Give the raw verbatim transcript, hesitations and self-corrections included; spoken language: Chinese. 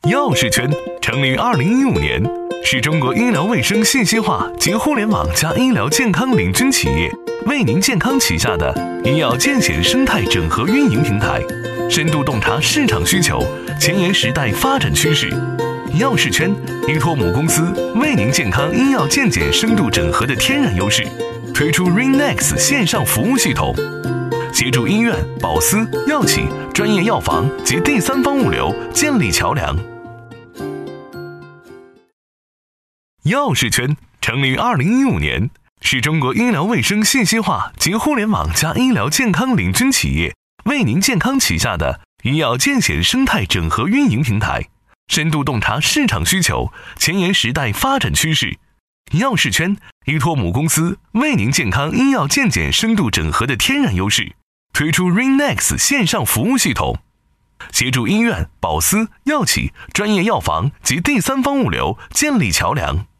药事圈成立于二零一五年，是中国医疗卫生信息化及互联网加医疗健康领军企业为您健康旗下的医药健险生态整合运营平台，深度洞察市场需求，前沿时代发展趋势。药事圈依托母公司为您健康医药健检深度整合的天然优势，推出 Ringnex 线上服务系统，协助医院、保司、药企、专业药房及第三方物流建立桥梁。药事圈成立于二零一五年，是中国医疗卫生信息化及互联网加医疗健康领军企业为您健康旗下的医药健险生态整合运营平台，深度洞察市场需求，前沿时代发展趋势。药事圈依托母公司为您健康医药健检深度整合的天然优势，推出 Ringnex 线上服务系统，协助医院、保司、药企、专业药房及第三方物流建立桥梁。